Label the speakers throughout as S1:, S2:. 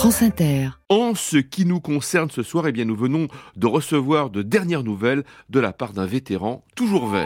S1: France Inter.
S2: En ce qui nous concerne ce soir, eh bien, nous venons de recevoir de dernières nouvelles de la part d'un vétéran toujours vert.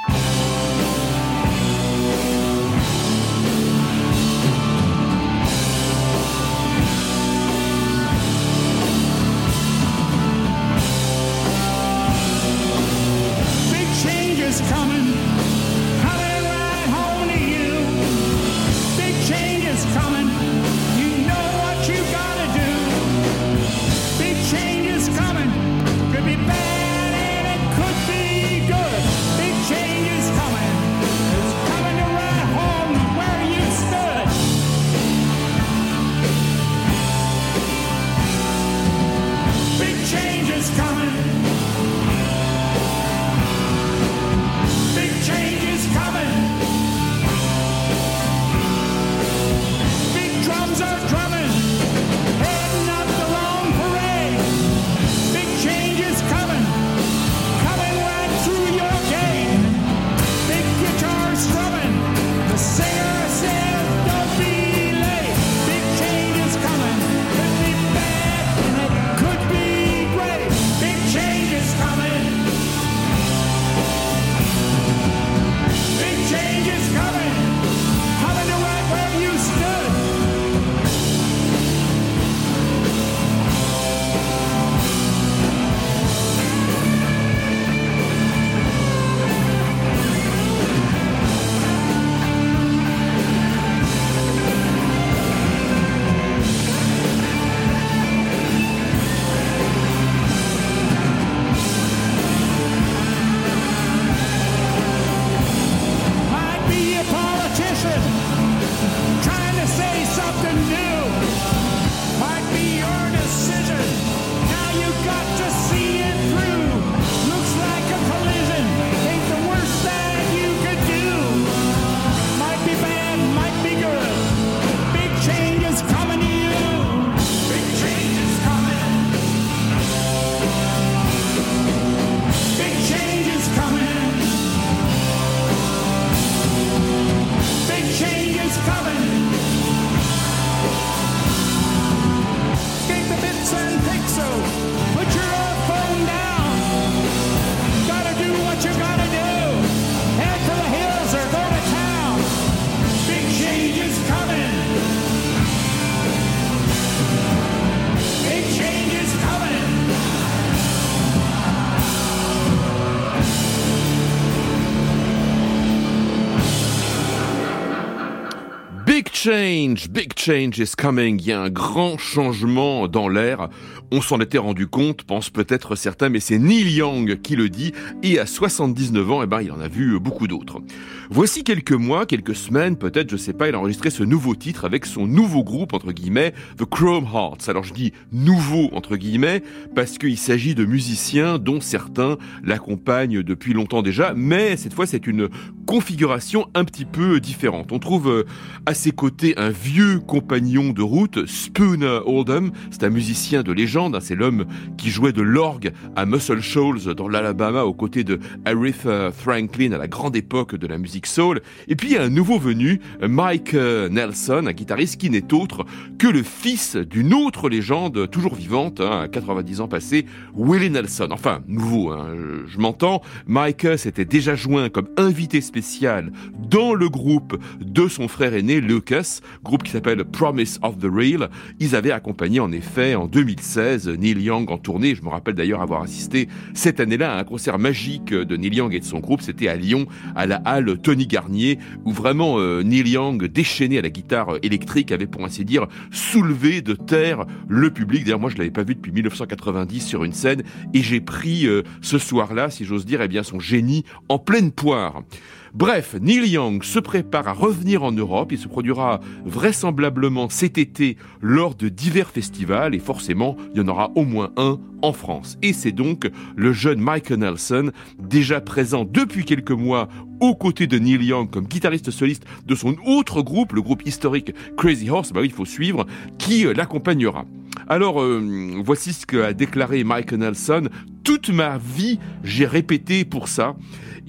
S2: Big change is coming. Il y a un grand changement dans l'air. On s'en était rendu compte, pensent peut-être certains, mais c'est Neil Young qui le dit. Et à 79 ans, il en a vu beaucoup d'autres. Voici quelques mois, quelques semaines, peut-être, je sais pas, il a enregistré ce nouveau titre avec son nouveau groupe, entre guillemets, The Chrome Hearts. Alors je dis nouveau, entre guillemets, parce qu'il s'agit de musiciens dont certains l'accompagnent depuis longtemps déjà, mais cette fois c'est une configuration un petit peu différente. On trouve à ses côtés un vieux compagnon de route, Spooner Oldham, c'est un musicien de légende, c'est l'homme qui jouait de l'orgue à Muscle Shoals dans l'Alabama aux côtés de Aretha Franklin à la grande époque de la musique soul. Et puis il y a un nouveau venu, Mike Nelson, un guitariste qui n'est autre que le fils d'une autre légende toujours vivante, à 90 ans passés, Willie Nelson. Enfin, nouveau, je m'entends. Mike s'était déjà joint comme invité spécial dans le groupe de son frère aîné, Lucas, groupe qui s'appelle Promise of the Real. Ils avaient accompagné en effet en 2016 Neil Young en tournée. Je me rappelle d'ailleurs avoir assisté cette année-là à un concert magique de Neil Young et de son groupe. C'était à Lyon, à la halle Tony Garnier, où vraiment Neil Young, déchaîné à la guitare électrique, avait pour ainsi dire soulevé de terre le public. D'ailleurs, moi je l'avais pas vu depuis 1990 sur une scène et j'ai pris ce soir-là, si j'ose dire, son génie en pleine poire. Bref, Neil Young se prépare à revenir en Europe. Il se produira vraisemblablement cet été lors de divers festivals et forcément, il y en aura au moins un en France. Et c'est donc le jeune Mike Nelson, déjà présent depuis quelques mois aux côtés de Neil Young comme guitariste soliste de son autre groupe, le groupe historique Crazy Horse, il faut suivre, qui l'accompagnera. Alors, voici ce qu'a déclaré Mike Nelson. Toute ma vie, j'ai répété pour ça.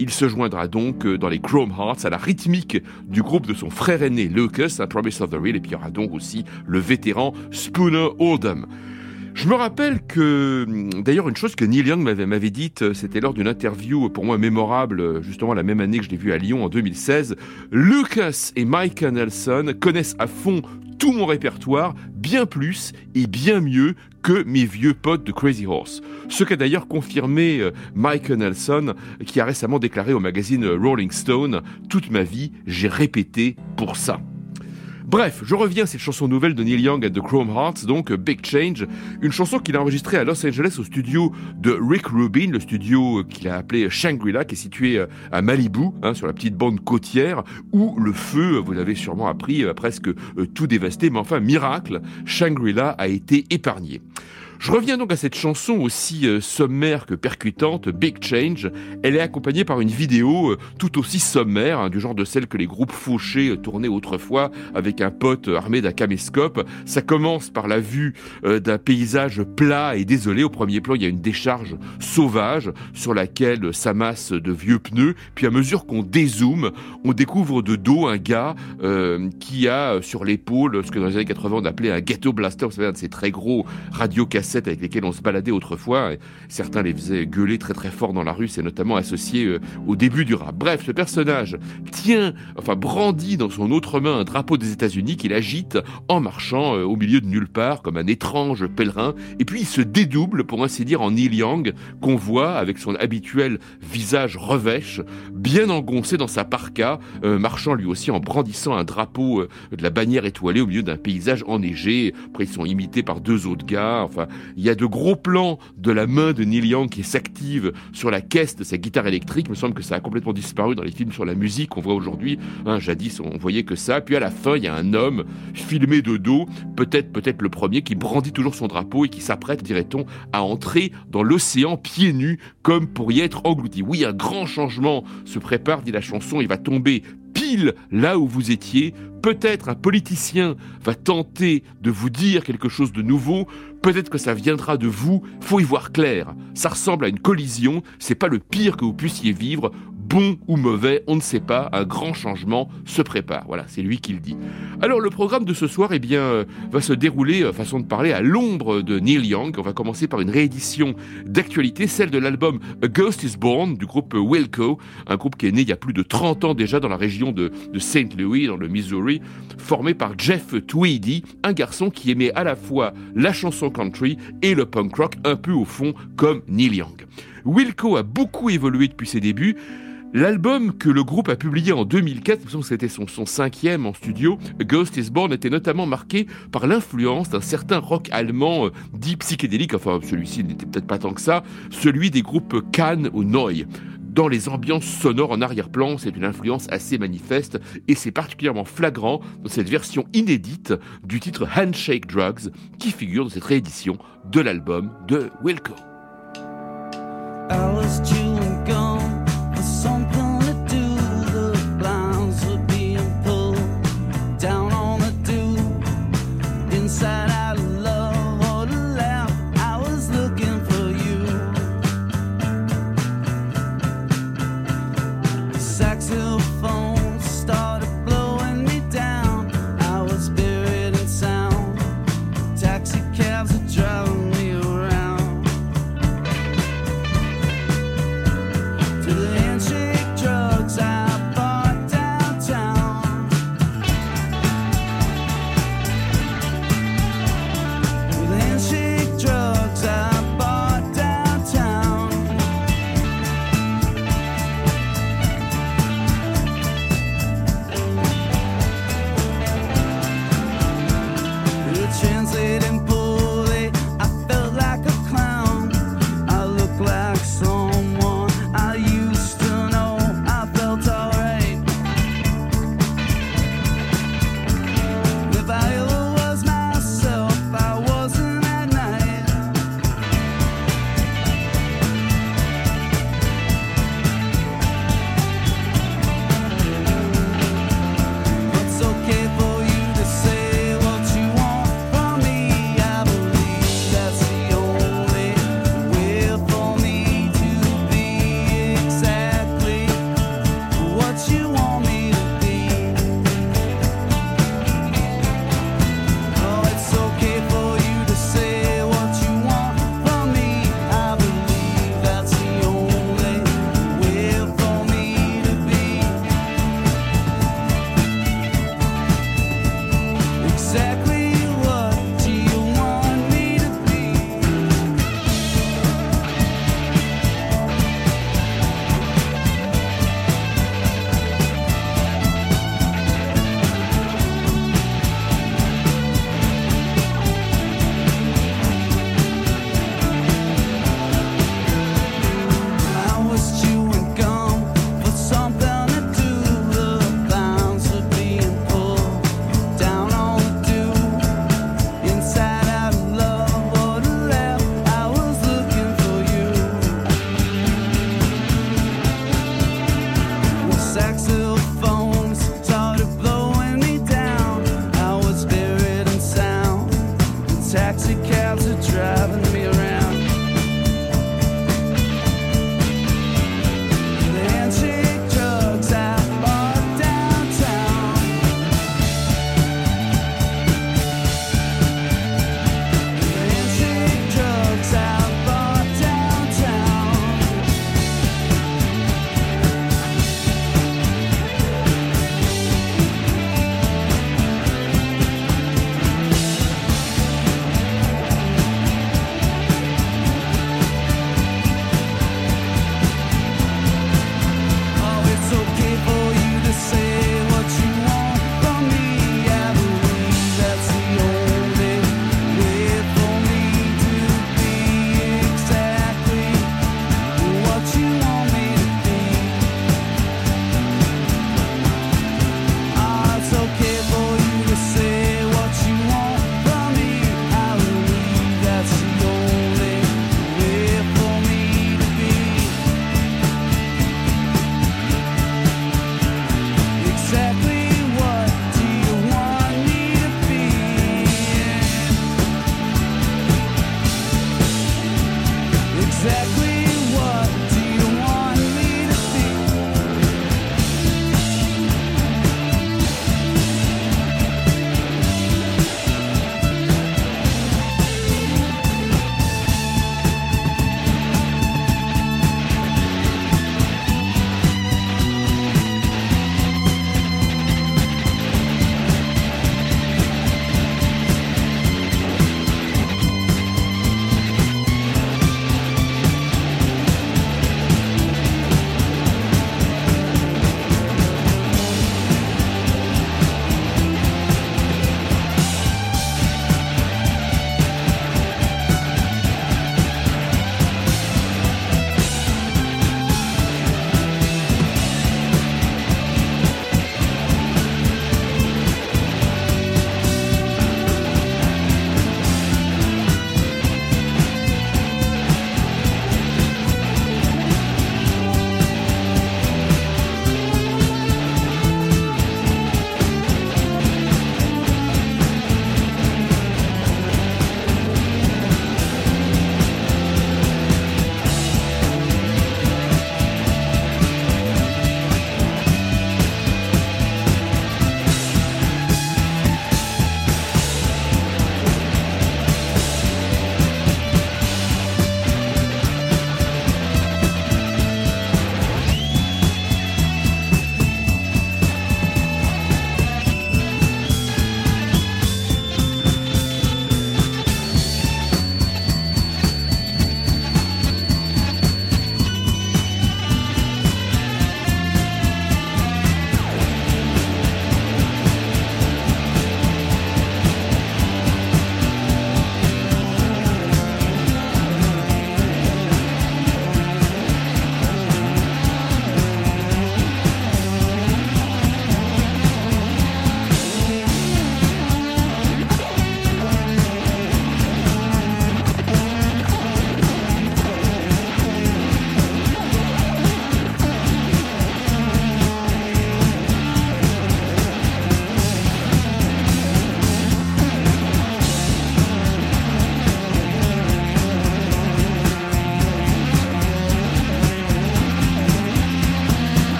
S2: Il se joindra donc dans les Chrome Hearts à la rythmique du groupe de son frère aîné Lucas, à Promise of the Real, et puis il y aura donc aussi le vétéran Spooner Oldham. Je me rappelle que, d'ailleurs, une chose que Neil Young m'avait dite, c'était lors d'une interview pour moi mémorable, justement la même année que je l'ai vu à Lyon en 2016. Lucas et Micah Nelson connaissent à fond tout mon répertoire, bien plus et bien mieux que mes vieux potes de Crazy Horse. Ce qu'a d'ailleurs confirmé Micah Nelson, qui a récemment déclaré au magazine Rolling Stone, « Toute ma vie, j'ai répété pour ça ». Bref, je reviens à cette chanson nouvelle de Neil Young and the Chrome Hearts, donc Big Change, une chanson qu'il a enregistrée à Los Angeles au studio de Rick Rubin, le studio qu'il a appelé Shangri-La, qui est situé à Malibu, sur la petite bande côtière, où le feu, vous l'avez sûrement appris, a presque tout dévasté, mais enfin, miracle, Shangri-La a été épargné. Je reviens donc à cette chanson aussi sommaire que percutante, Big Change. Elle est accompagnée par une vidéo tout aussi sommaire, du genre de celle que les groupes fauchés tournaient autrefois avec un pote armé d'un caméscope. Ça commence par la vue d'un paysage plat et désolé. Au premier plan, il y a une décharge sauvage sur laquelle s'amassent de vieux pneus. Puis à mesure qu'on dézoome, on découvre de dos un gars qui a sur l'épaule ce que dans les années 80 on appelait un ghetto blaster, vous savez, un de ces très gros radiocassettes avec lesquels on se baladait autrefois. Et certains les faisaient gueuler très très fort dans la rue, c'est notamment associé au début du rap. Bref, ce personnage brandit dans son autre main un drapeau des États-Unis qu'il agite en marchant au milieu de nulle part comme un étrange pèlerin. Et puis il se dédouble, pour ainsi dire, en Neil Young, qu'on voit avec son habituel visage revêche, bien engoncé dans sa parka, marchant lui aussi en brandissant un drapeau de la bannière étoilée au milieu d'un paysage enneigé. Après, ils sont imités par deux autres gars. Enfin, il y a de gros plans de la main de Neil Young qui s'active sur la caisse de sa guitare électrique. Il me semble que ça a complètement disparu dans les films sur la musique qu'on voit aujourd'hui. Jadis, on voyait que ça. Puis à la fin, il y a un homme filmé de dos, peut-être le premier, qui brandit toujours son drapeau et qui s'apprête, dirait-on, à entrer dans l'océan pieds nus, comme pour y être englouti. Oui, un grand changement se prépare, dit la chanson. Il va tomber pile là où vous étiez. Peut-être un politicien va tenter de vous dire quelque chose de nouveau. Peut-être que ça viendra de vous. Faut y voir clair. Ça ressemble à une collision. C'est pas le pire que vous puissiez vivre. Bon ou mauvais, on ne sait pas. Un grand changement se prépare. Voilà, c'est lui qui le dit. Alors, le programme de ce soir, va se dérouler, façon de parler, à l'ombre de Neil Young. On va commencer par une réédition d'actualité, celle de l'album A Ghost is Born du groupe Wilco, un groupe qui est né il y a plus de 30 ans déjà dans la région de St. Louis, dans le Missouri, formé par Jeff Tweedy, un garçon qui aimait à la fois la chanson country et le punk rock, un peu au fond comme Neil Young. Wilco a beaucoup évolué depuis ses débuts. L'album que le groupe a publié en 2004, c'était son 5e en studio, A Ghost is Born, était notamment marqué par l'influence d'un certain rock allemand dit psychédélique, enfin celui-ci n'était peut-être pas tant que ça, celui des groupes Can ou Neu. Dans les ambiances sonores en arrière-plan, c'est une influence assez manifeste et c'est particulièrement flagrant dans cette version inédite du titre Handshake Drugs qui figure dans cette réédition de l'album de Wilco.
S1: Something to do, the blinds were being pulled down on the dew. Inside out of love or to laugh, I was looking for you. The saxophone started blowing me down. I was buried in sound. Taxi cabs are driving me around. To the handshake drugs I bought downtown. To the handshake drugs I bought downtown. Translating poorly, I felt like a clown. I looked like someone I used to know. I felt alright. If I ever was myself, I wasn't at night. It's okay for you to say what you want from me. I taxi cabs are driving me around. The handshake drugs I bought downtown. The handshake drugs I bought downtown.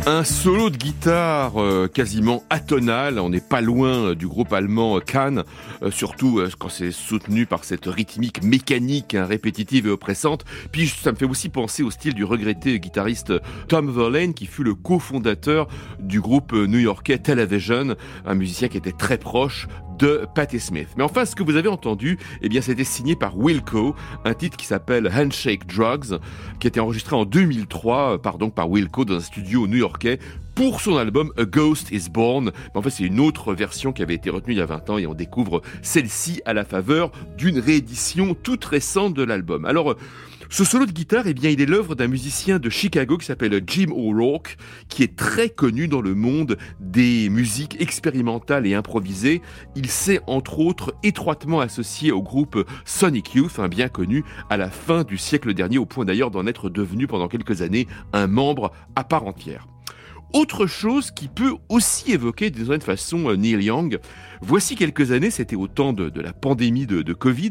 S2: Un solo de guitare quasiment atonal, on n'est pas loin du groupe allemand Can, surtout quand c'est soutenu par cette rythmique mécanique, répétitive et oppressante. Puis ça me fait aussi penser au style du regretté guitariste Tom Verlaine, qui fut le cofondateur du groupe new-yorkais Television, un musicien qui était très proche de Patti Smith. Mais enfin, ce que vous avez entendu, eh bien, c'était signé par Wilco, un titre qui s'appelle Handshake Drugs, qui a été enregistré en 2003 par Wilco dans un studio new-yorkais pour son album A Ghost is Born. Mais en fait, c'est une autre version qui avait été retenue il y a 20 ans et on découvre celle-ci à la faveur d'une réédition toute récente de l'album. Alors, ce solo de guitare, eh bien, il est l'œuvre d'un musicien de Chicago qui s'appelle Jim O'Rourke, qui est très connu dans le monde des musiques expérimentales et improvisées. Il s'est, entre autres, étroitement associé au groupe Sonic Youth, bien connu à la fin du siècle dernier, au point d'ailleurs d'en être devenu pendant quelques années un membre à part entière. Autre chose qui peut aussi évoquer d'une certaine façon Neil Young, voici quelques années, c'était au temps de la pandémie de Covid,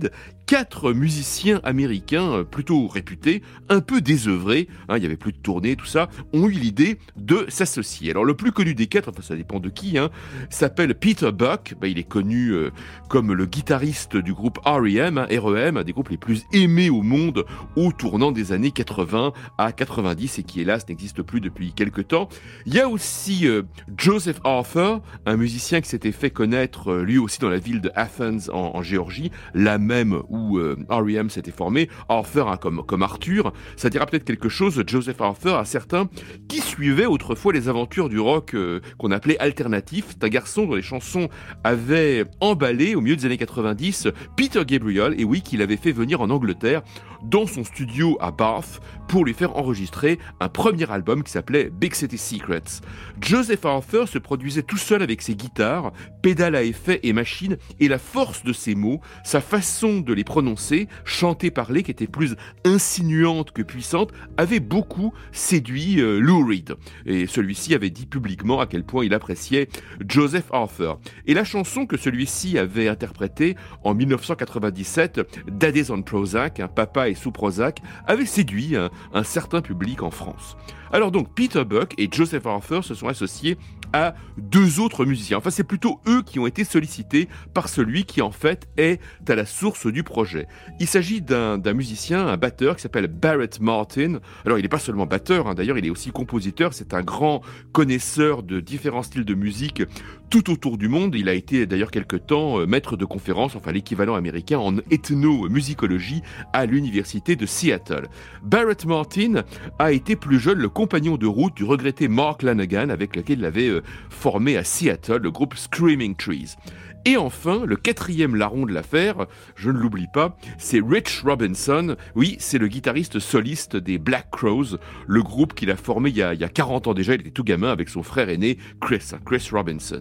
S2: 4 musiciens américains plutôt réputés, un peu désœuvrés, il n'y avait plus de tournée, tout ça, ont eu l'idée de s'associer. Alors le plus connu des 4, enfin ça dépend de qui, s'appelle Peter Buck, il est connu comme le guitariste du groupe R.E.M., R.E.M., un des groupes les plus aimés au monde au tournant des années 80 à 90 et qui hélas n'existe plus depuis quelques temps. Il y a aussi Joseph Arthur, un musicien qui s'était fait connaître lui aussi dans la ville de Athens en Géorgie, la même où R.E.M. s'était formé. Arthur comme Arthur, ça dira peut-être quelque chose, Joseph Arthur, à certains qui suivaient autrefois les aventures du rock qu'on appelait alternatif. C'est un garçon dont les chansons avaient emballé au milieu des années 90 Peter Gabriel, et oui, qu'il avait fait venir en Angleterre dans son studio à Bath pour lui faire enregistrer un premier album qui s'appelait Big City Secrets. Joseph Arthur se produisait tout seul avec ses guitares, pédales à effet et machines, et la force de ses mots, sa façon de les prononcer, chanter, parler, qui était plus insinuante que puissante, avait beaucoup séduit Lou Reed. Et celui-ci avait dit publiquement à quel point il appréciait Joseph Arthur. Et la chanson que celui-ci avait interprétée en 1997, Daddy's on Prozac, Papa est sous Prozac, avait séduit un certain public en France. Alors donc, Peter Buck et Joseph Arthur se sont associés à 2 autres musiciens. Enfin, c'est plutôt eux qui ont été sollicités par celui qui, en fait, est à la source du projet. Il s'agit d'un musicien, un batteur qui s'appelle Barrett Martin. Alors, il n'est pas seulement batteur, d'ailleurs, il est aussi compositeur. C'est un grand connaisseur de différents styles de musique tout autour du monde. Il a été, d'ailleurs, quelque temps maître de conférence, enfin l'équivalent américain en ethnomusicologie à l'université de Seattle. Barrett Martin a été plus jeune le compagnon de route du regretté Mark Lanegan, avec lequel il avait formé à Seattle le groupe Screaming Trees. Et enfin, le 4e larron de l'affaire, je ne l'oublie pas, c'est Rich Robinson. Oui, c'est le guitariste soliste des Black Crowes, le groupe qu'il a formé il y a 40 ans déjà. Il était tout gamin avec son frère aîné Chris Robinson.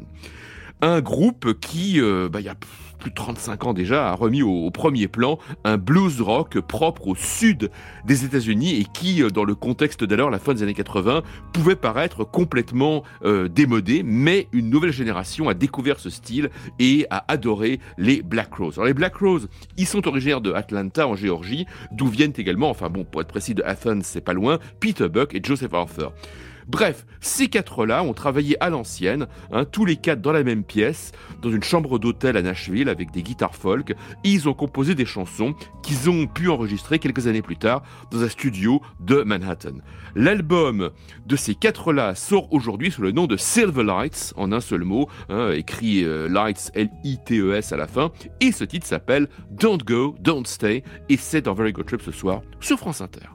S2: Un groupe qui, il y a plus de 35 ans déjà, a remis au premier plan un blues rock propre au sud des États-Unis et qui, dans le contexte d'alors, la fin des années 80, pouvait paraître complètement démodé, mais une nouvelle génération a découvert ce style et a adoré les Black Crowes. Alors les Black Crowes, ils sont originaires de Atlanta en Géorgie, d'où viennent également, pour être précis, de Athens, c'est pas loin, Peter Buck et Joseph Arthur. Bref, ces 4-là ont travaillé à l'ancienne, tous les 4 dans la même pièce, dans une chambre d'hôtel à Nashville avec des guitares folk, et ils ont composé des chansons qu'ils ont pu enregistrer quelques années plus tard dans un studio de Manhattan. L'album de ces 4-là sort aujourd'hui sous le nom de Silver Lights, en un seul mot, écrit Lights, L-I-T-E-S à la fin, et ce titre s'appelle Don't Go, Don't Stay, et c'est dans Very Good Trip ce soir sur France Inter.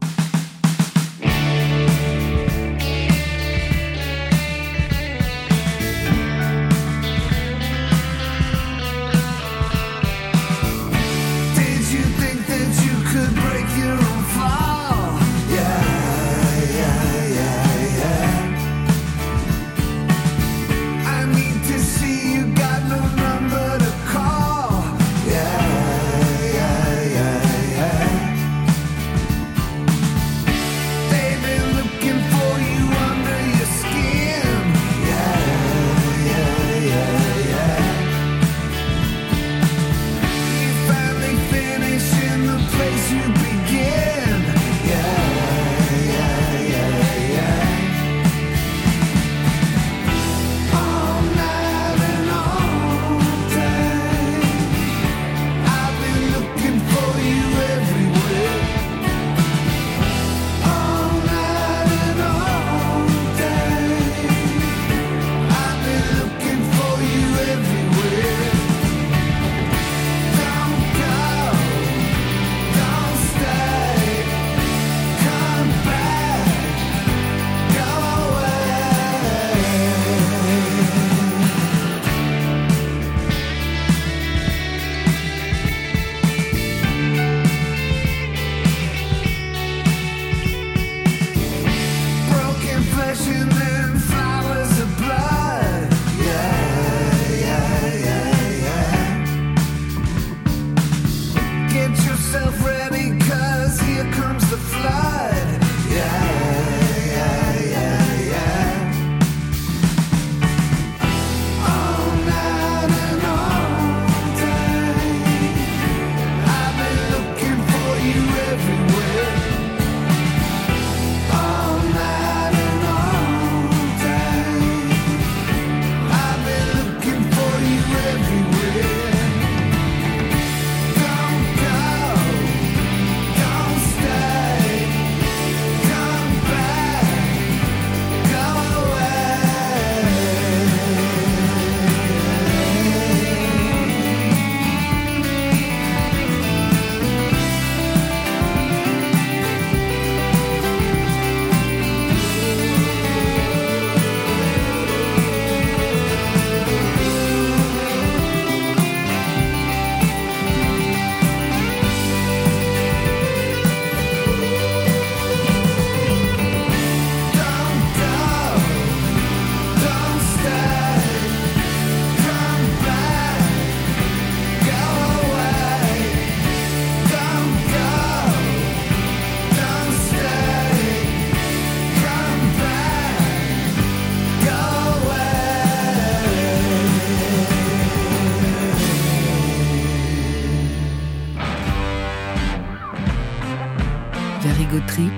S3: Escape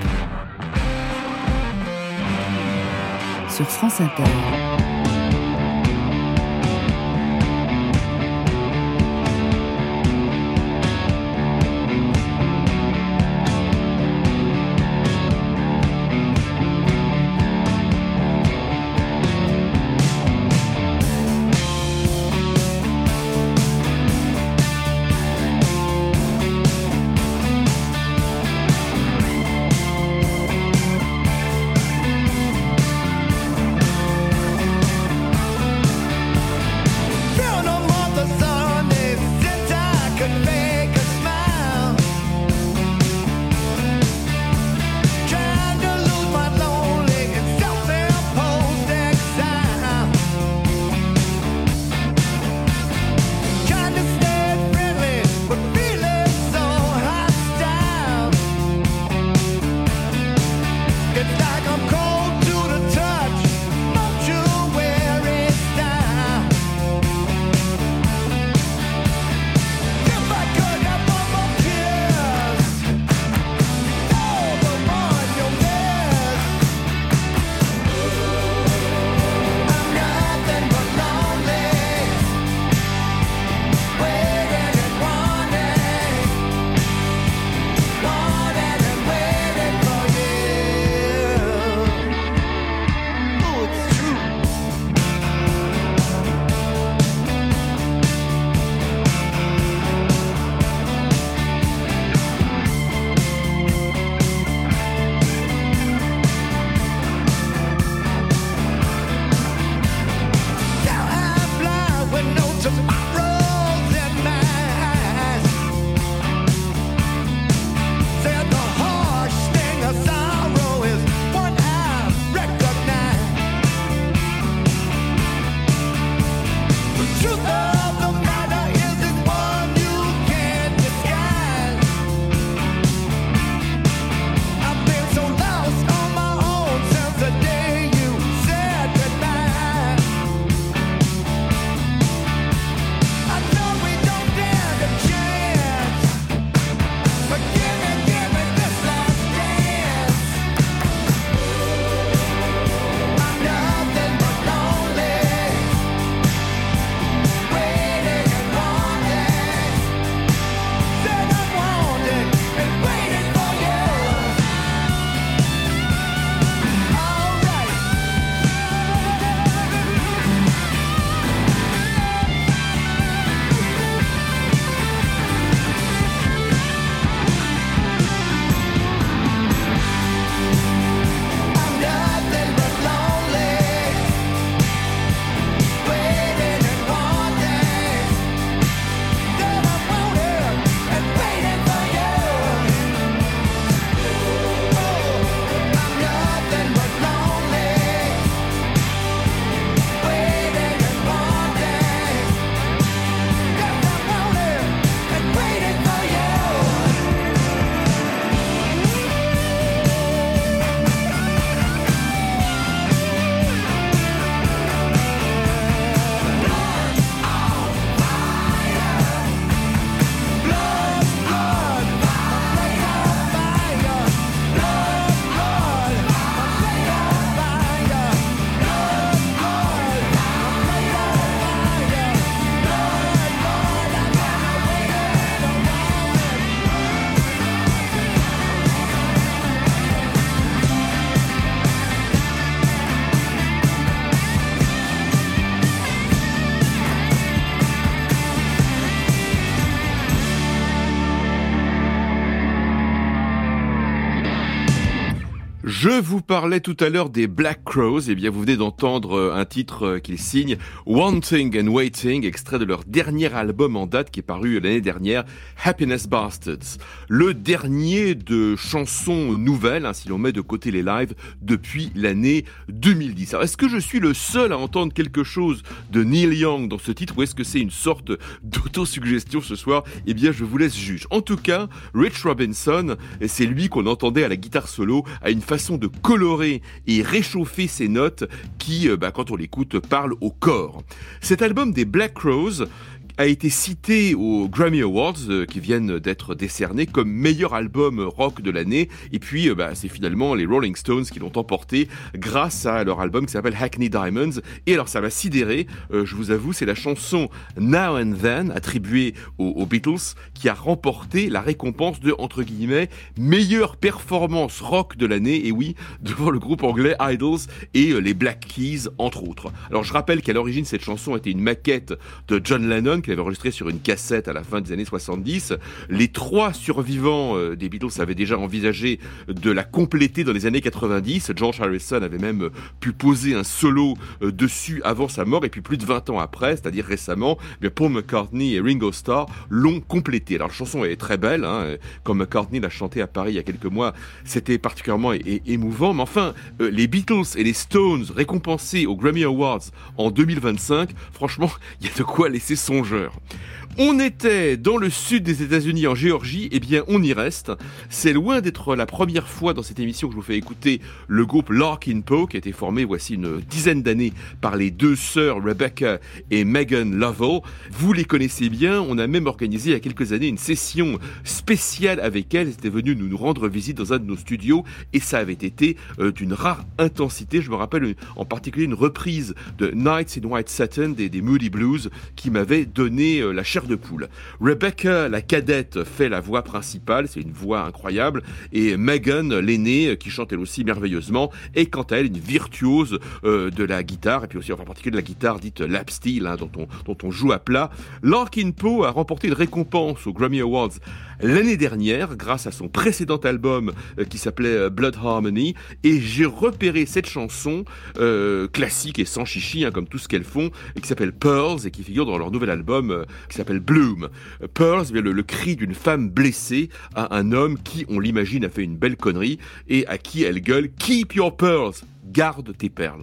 S3: sur France Inter.
S2: Je vous parlais tout à l'heure des Black Crowes, et bien vous venez d'entendre un titre qu'ils signent, Wanting and Waiting, extrait de leur dernier album en date qui est paru l'année dernière, Happiness Bastards. Le dernier de chansons nouvelles, si l'on met de côté les lives, depuis l'année 2010. Alors est-ce que je suis le seul à entendre quelque chose de Neil Young dans ce titre, ou est-ce que c'est une sorte d'autosuggestion ce soir? Eh bien je vous laisse juger. En tout cas, Rich Robinson, c'est lui qu'on entendait à la guitare solo, a une façon de colorer et réchauffer ses notes qui, quand on l'écoute, parle au corps. Cet album des Black Crowes a été cité aux Grammy Awards qui viennent d'être décernés comme meilleur album rock de l'année. Et puis, c'est finalement les Rolling Stones qui l'ont emporté grâce à leur album qui s'appelle Hackney Diamonds. Et alors, ça m'a sidéré, je vous avoue, c'est la chanson Now and Then, attribuée aux Beatles, qui a remporté la récompense de, entre guillemets, meilleure performance rock de l'année. Et oui, devant le groupe anglais Idols et les Black Keys, entre autres. Alors, je rappelle qu'à l'origine, cette chanson était une maquette de John Lennon, qu'il avait enregistrée sur une cassette à la fin des années 70. Les 3 survivants des Beatles avaient déjà envisagé de la compléter dans les années 90. George Harrison avait même pu poser un solo dessus avant sa mort. Et puis plus de 20 ans après, c'est-à-dire récemment, Paul McCartney et Ringo Starr l'ont complétée. Alors la chanson est très belle, quand McCartney l'a chantée à Paris il y a quelques mois, c'était particulièrement émouvant. Mais enfin, les Beatles et les Stones récompensés aux Grammy Awards en 2025, franchement, il y a de quoi laisser songeur. On était dans le sud des États-Unis, en Géorgie, eh bien on y reste. C'est loin d'être la première fois dans cette émission que je vous fais écouter le groupe Larkin Poe, qui a été formé voici une dizaine d'années par les 2 sœurs Rebecca et Megan Lovell. Vous les connaissez bien, on a même organisé il y a quelques années une session spéciale avec elles. Elles étaient venues nous rendre visite dans un de nos studios et ça avait été d'une rare intensité. Je me rappelle en particulier une reprise de Nights in White Satin des Moody Blues qui m'avait donné la chair de poule. Rebecca, la cadette, fait la voix principale, c'est une voix incroyable, et Megan, l'aînée, qui chante elle aussi merveilleusement, est quant à elle une virtuose de la guitare, et puis aussi en particulier de la guitare dite lap steel, dont on joue à plat. Larkin Poe a remporté une récompense aux Grammy Awards l'année dernière, grâce à son précédent album qui s'appelait Blood Harmony, et j'ai repéré cette chanson classique et sans chichi, comme tout ce qu'elles font, et qui s'appelle Pearls, et qui figure dans leur nouvel album qui s'appelle Bloom. Pearls, le cri d'une femme blessée à un homme qui, on l'imagine, a fait une belle connerie, et à qui elle gueule « Keep your pearls », garde tes perles.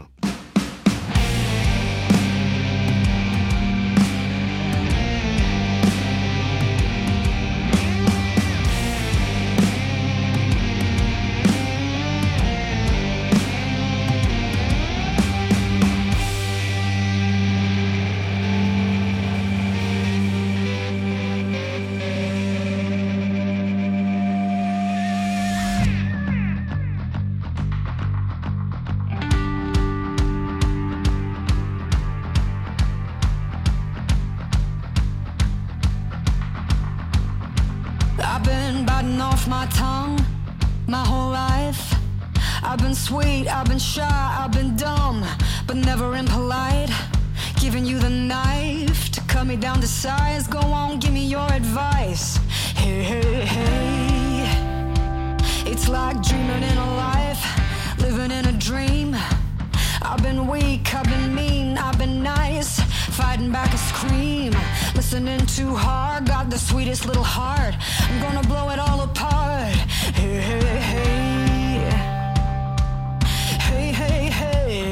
S4: My tongue, my whole life. I've been sweet, I've been shy, I've been dumb, but never impolite. Giving you the knife to cut me down to size. Go on, give me your advice. Hey, hey, hey. It's like dreaming in a life, living in a dream. I've been weak, I've been mean, I've been nice, fighting back a scream, listening too hard, got the sweetest little heart, I'm gonna blow it all apart. Hey, hey, hey, hey, hey, hey.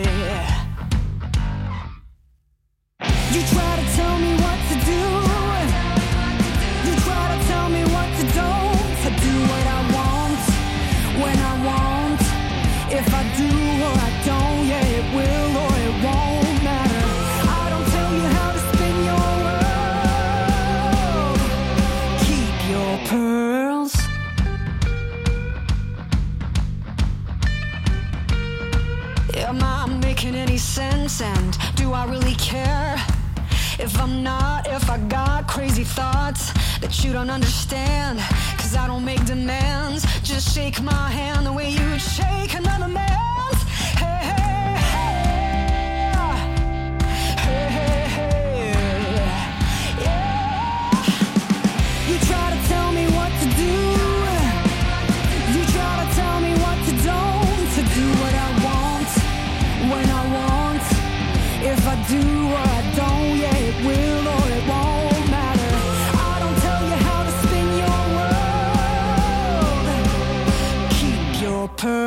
S4: You try to tell me what to do, you try to tell me what to do what I want, when I want, if I do or I don't, yeah, it will or it won't matter. I don't tell you how to spin your world. Keep your pearls. Am I making any sense? And do I really care? If I'm not, if I got crazy thoughts that you don't understand, 'cause I don't make demands, just shake my hand the way you would shake another man's. Hey, hey, hey, hey, hey, hey, yeah. You try to tell me what to do, you try to tell me what to do what I want, when I want, if I do or I don't, yeah, it will or it won't matter. I don't tell you how to spin your world. Keep your pearls.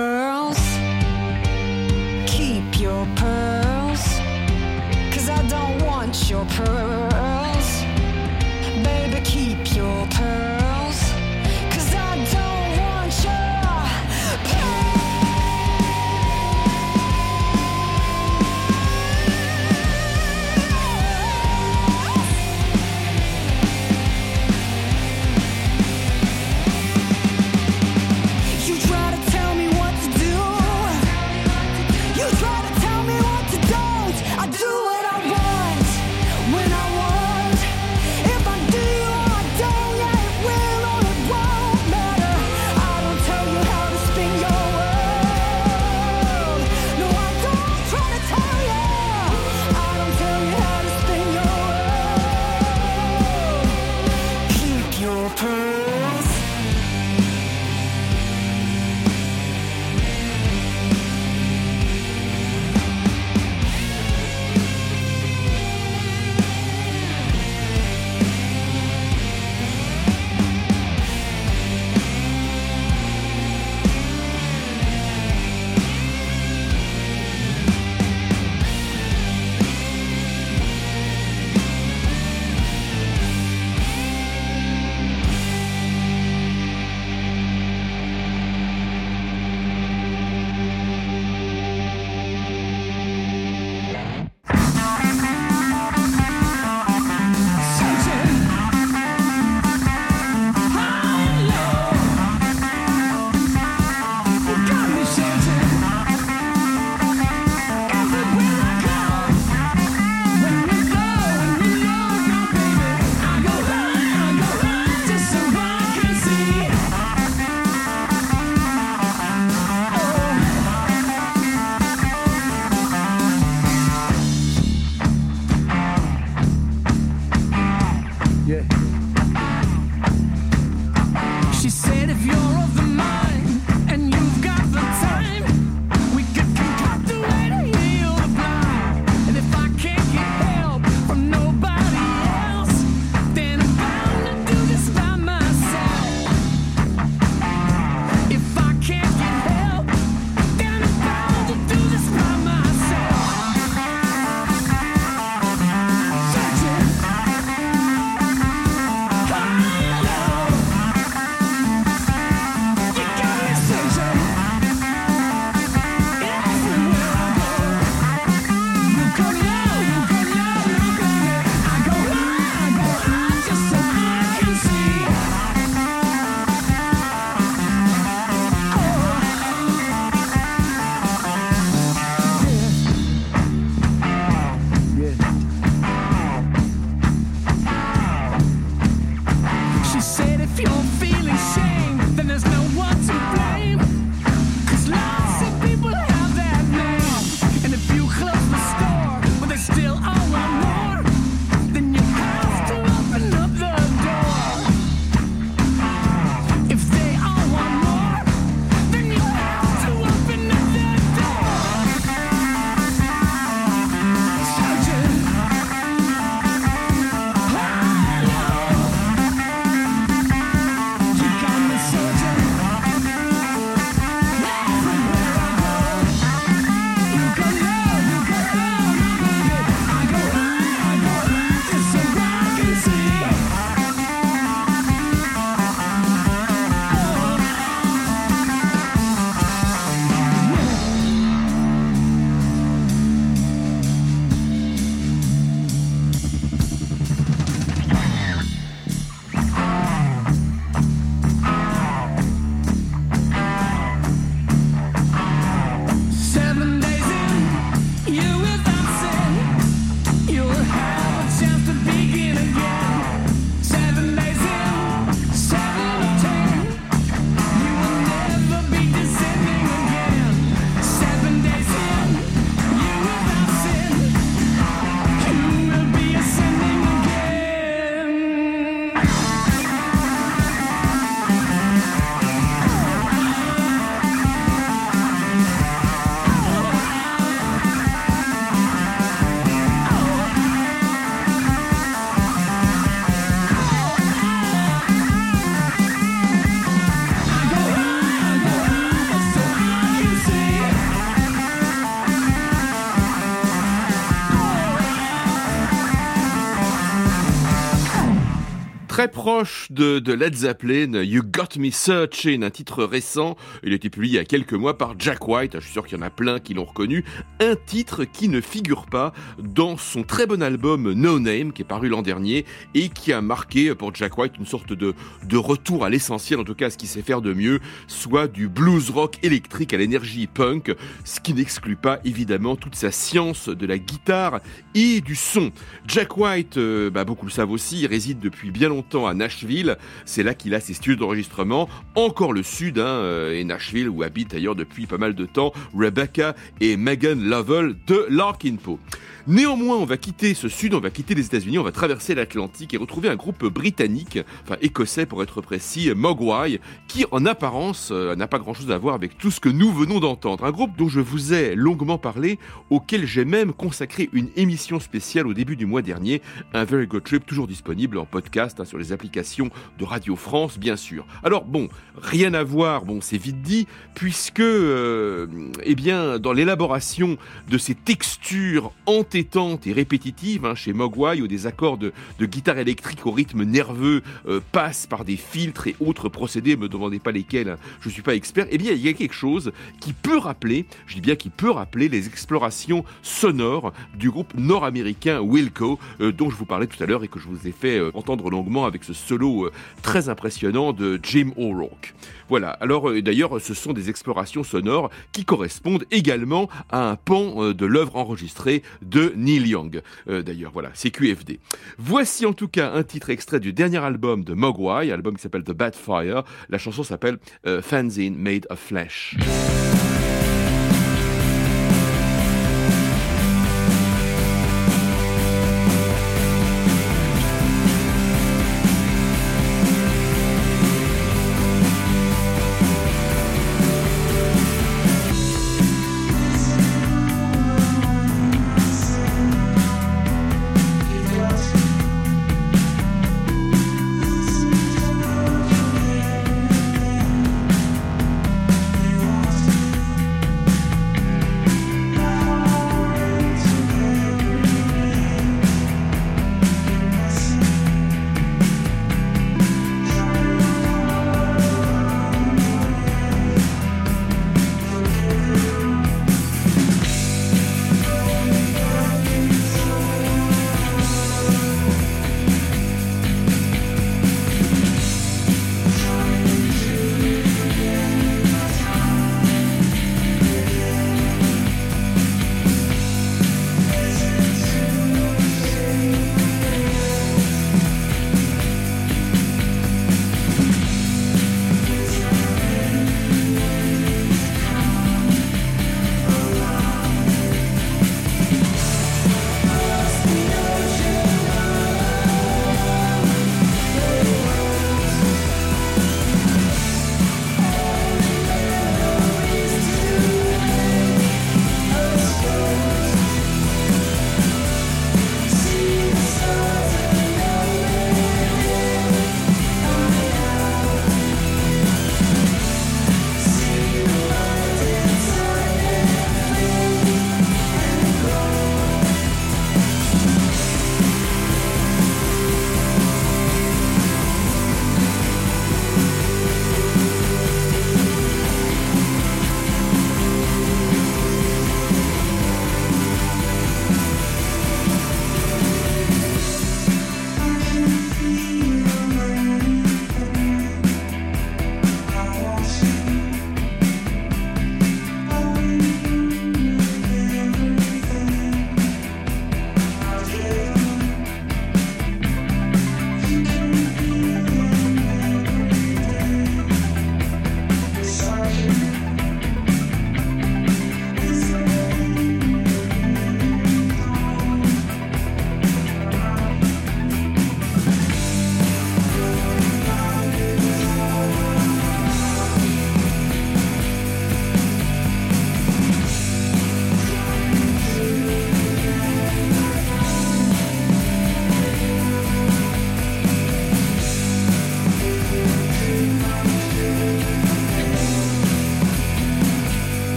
S2: Très proche de Led Zeppelin, You Got Me Searching, un titre récent. Il a été publié il y a quelques mois par Jack White. Je suis sûr qu'il y en a plein qui l'ont reconnu. Un titre qui ne figure pas dans son très bon album No Name, qui est paru l'an dernier et qui a marqué pour Jack White une sorte de retour à l'essentiel, en tout cas à ce qu'il sait faire de mieux, soit du blues rock électrique à l'énergie punk, ce qui n'exclut pas évidemment toute sa science de la guitare et du son. Jack White, beaucoup le savent aussi, il réside depuis bien longtemps à Nashville. C'est là qu'il a ses studios d'enregistrement, encore le sud, et Nashville où habitent d'ailleurs depuis pas mal de temps Rebecca et Megan Lovell de Larkin Poe. Néanmoins, on va quitter ce sud, on va quitter les États-Unis, on va traverser l'Atlantique et retrouver un groupe britannique, écossais pour être précis, Mogwai, qui en apparence n'a pas grand-chose à voir avec tout ce que nous venons d'entendre. Un groupe dont je vous ai longuement parlé, auquel j'ai même consacré une émission spéciale au début du mois dernier, un Very Good Trip, toujours disponible en podcast sur les applications de Radio France, bien sûr. Alors rien à voir, c'est vite dit, puisque dans l'élaboration de ces textures entêtantes et répétitives chez Mogwai, où des accords de guitare électrique au rythme nerveux passent par des filtres et autres procédés, me demandez pas lesquels, je suis pas expert, il y a quelque chose qui peut rappeler, je dis bien qui peut rappeler les explorations sonores du groupe nord-américain Wilco, dont je vous parlais tout à l'heure et que je vous ai fait entendre longuement avec ce solo très impressionnant de Jim O'Rourke. Voilà, alors d'ailleurs ce sont des explorations sonores qui correspondent également à un pan de l'œuvre enregistrée de Neil Young. D'ailleurs voilà, c'est QFD. Voici en tout cas un titre extrait du dernier album de Mogwai, album qui s'appelle The Bad Fire. La chanson s'appelle Fanzine Made of Flesh.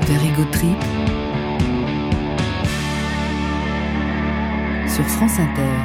S3: Vers Ego Trip sur France Inter.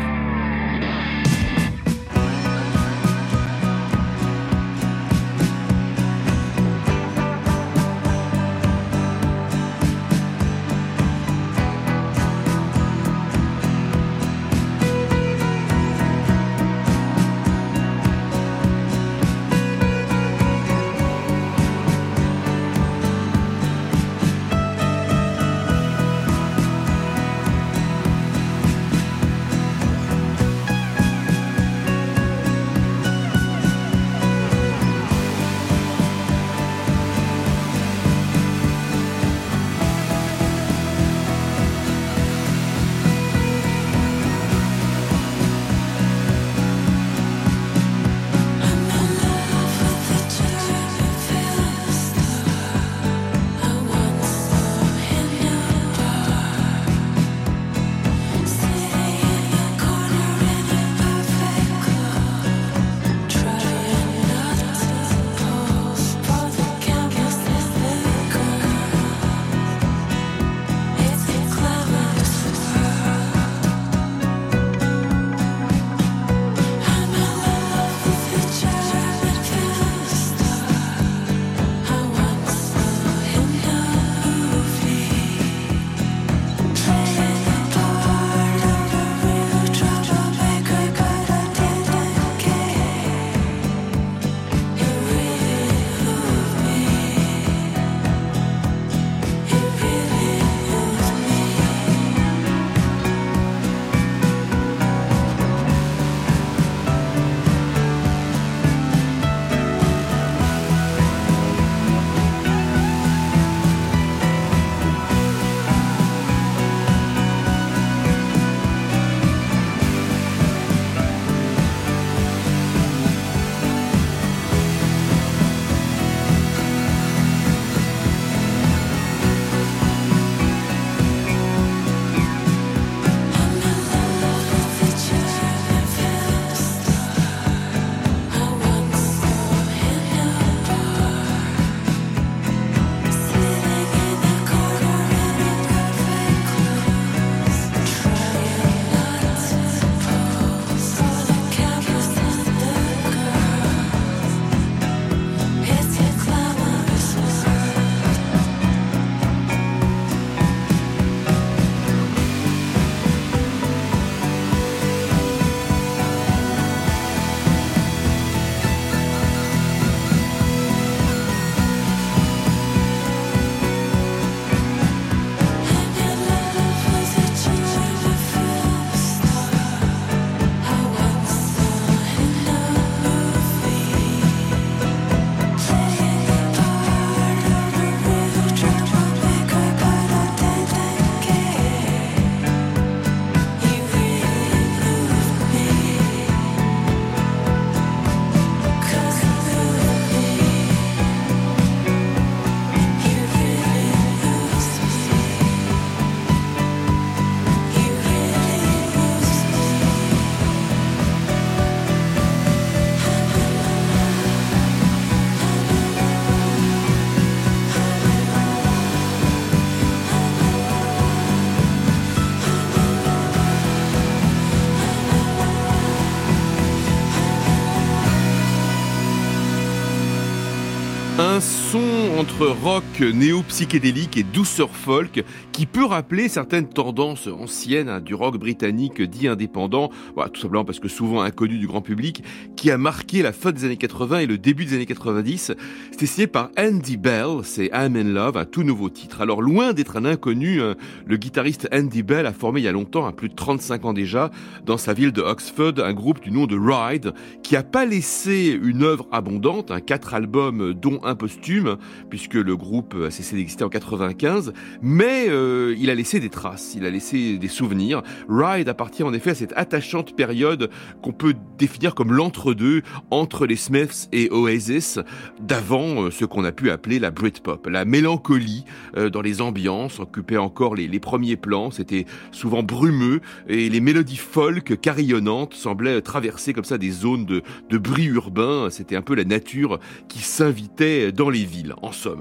S2: Un son entre rock néo-psychédélique et douceur folk qui peut rappeler certaines tendances anciennes du rock britannique dit indépendant, voilà, tout simplement parce que souvent inconnu du grand public, qui a marqué la fin des années 80 et le début des années 90. C'était signé par Andy Bell, c'est I'm in Love, un tout nouveau titre. Alors loin d'être un inconnu, le guitariste Andy Bell a formé il y a longtemps, à plus de 35 ans déjà, dans sa ville de Oxford, un groupe du nom de Ride, qui a pas laissé une œuvre abondante, 4 albums dont un posthume, puisque le groupe a cessé d'exister en 95, mais il a laissé des traces, il a laissé des souvenirs. Ride appartient en effet à cette attachante période qu'on peut définir comme l'entre-deux entre les Smiths et Oasis, d'avant ce qu'on a pu appeler la Britpop. La mélancolie dans les ambiances occupait encore les premiers plans, c'était souvent brumeux, et les mélodies folk carillonnantes semblaient traverser comme ça des zones de bruit urbain. C'était un peu la nature qui s'invitait dans les villes, en somme.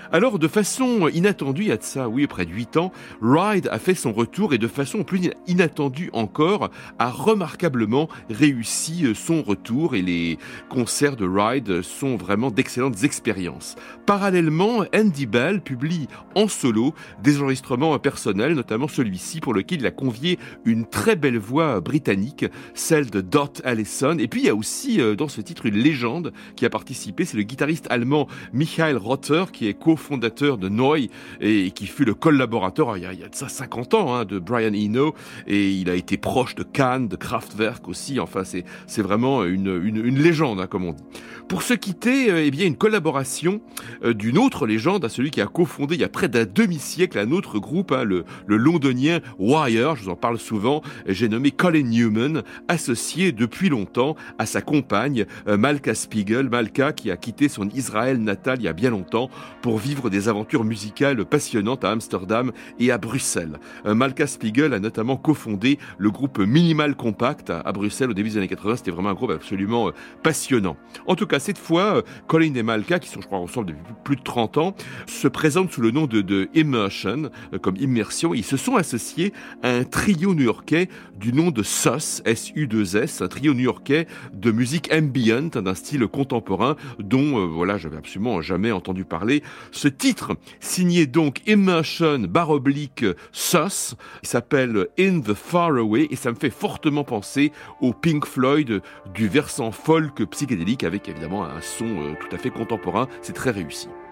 S2: Alors, de façon inattendue, il y a de ça, oui, près de 8 ans, Ride a fait son retour et de façon plus inattendue encore, a remarquablement réussi son retour et les concerts de Ride sont vraiment d'excellentes expériences. Parallèlement, Andy Bell publie en solo des enregistrements personnels, notamment celui-ci pour lequel il a convié une très belle voix britannique, celle de Dot Allison. Et puis il y a aussi dans ce titre une légende qui a participé, c'est le guitariste allemand Michael Rotter qui est cofondateur de Neu! Et qui fut le collaborateur, il y a de ça 50 ans, de Brian Eno, et il a été proche de Can, de Kraftwerk aussi, enfin c'est vraiment une légende, comme on dit. Pour se quitter, une collaboration d'une autre légende, à celui qui a cofondé il y a près d'un demi-siècle un autre groupe, le londonien Wire, je vous en parle souvent, j'ai nommé Colin Newman, associé depuis longtemps à sa compagne Malka Spiegel, Malka qui a quitté son Israël natal il y a bien longtemps pour vivre des aventures musicales passionnantes à Amsterdam et à Bruxelles. Malka Spiegel a notamment cofondé le groupe Minimal Compact à Bruxelles au début des années 80, c'était vraiment un groupe absolument passionnant. En tout cas, cette fois, Colin et Malka, qui sont je crois ensemble depuis plus de 30 ans, se présentent sous le nom de Immersion, comme immersion. Ils se sont associés à un trio new-yorkais du nom de SUS, S-U-2-S, un trio new-yorkais de musique ambient, d'un style contemporain dont j'avais absolument jamais entendu parler. Ce titre, signé donc Immersion / SUS, il s'appelle In the Far Away et ça me fait fortement penser au Pink Floyd du versant folk psychédélique avec évidemment un son tout à fait contemporain. C'est très réussi.